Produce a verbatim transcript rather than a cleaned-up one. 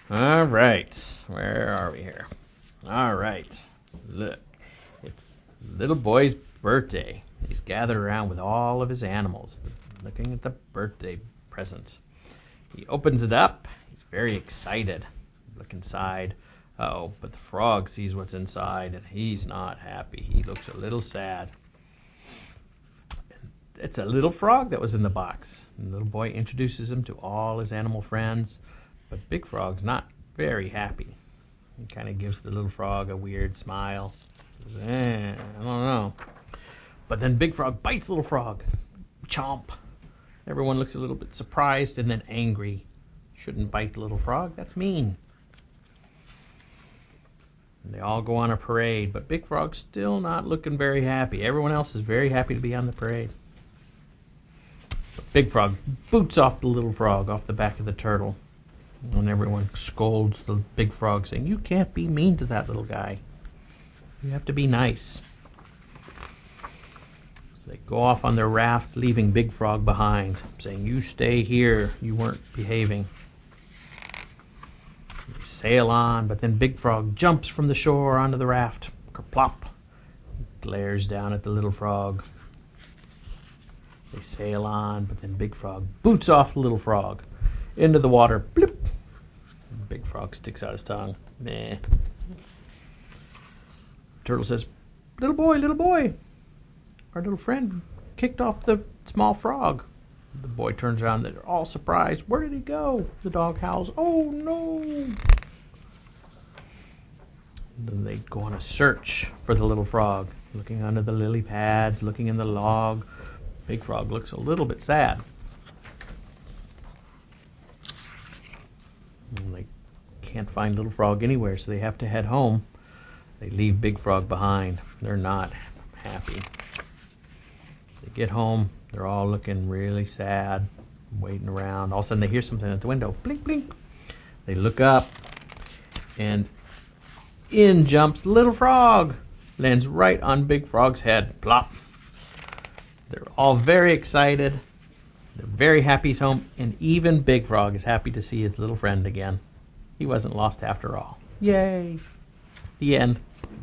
All right. Where are we here? All right. Look. It's little boy's birthday. He's gathered around with all of his animals, looking at the birthday present. He opens it up. He's very excited. Look inside. Uh-oh, but the frog sees what's inside, and he's not happy. He looks a little sad. It's a little frog that was in the box. And the little boy introduces him to all his animal friends, but Big Frog's not very happy. He kind of gives the little frog a weird smile. He says, eh, I don't know. But then Big Frog bites Little Frog. Chomp. Everyone looks a little bit surprised and then angry. Shouldn't bite the little frog. That's mean. And they all go on a parade, but Big Frog's still not looking very happy. Everyone else is very happy to be on the parade. But Big Frog boots off the little frog off the back of the turtle. And everyone scolds the Big Frog, saying, you can't be mean to that little guy. You have to be nice. So they go off on their raft, leaving Big Frog behind, saying, you stay here. You weren't behaving. They sail on, but then Big Frog jumps from the shore onto the raft. Kerplop. He glares down at the little frog. They sail on, but then Big Frog boots off the little frog into the water. Blip. Big Frog sticks out his tongue. Meh. Turtle says, little boy, little boy, our little friend kicked off the small frog. The boy turns around. They're all surprised. Where did he go? The dog howls, oh no. Then they go on a search for the little frog, looking under the lily pads, looking in the log. Big Frog looks a little bit sad. And they can't find Little Frog anywhere, so they have to head home. They leave Big Frog behind. They're not happy. They get home. They're all looking really sad, waiting around. All of a sudden, they hear something at the window. Blink, blink. They look up, and in jumps Little Frog. Lands right on Big Frog's head. Plop. They're all very excited. They're very happy he's home, and even Big Frog is happy to see his little friend again. He wasn't lost after all. Yay! The end.